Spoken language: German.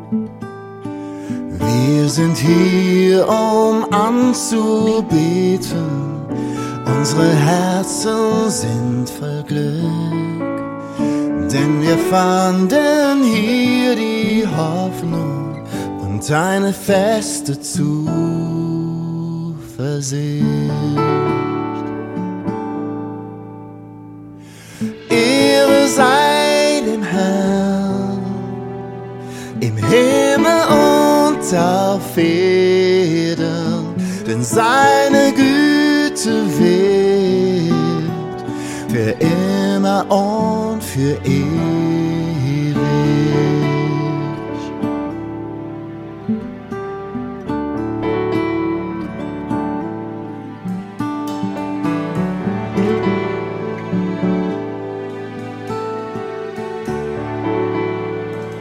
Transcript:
Wir sind hier, um anzubeten. Unsere Herzen sind voll Glück, denn wir fanden hier die Hoffnung und eine feste Zuversicht. Ehre sei dem Herrn im Himmel und auf Erden, denn seine Güte wird für immer und für ewig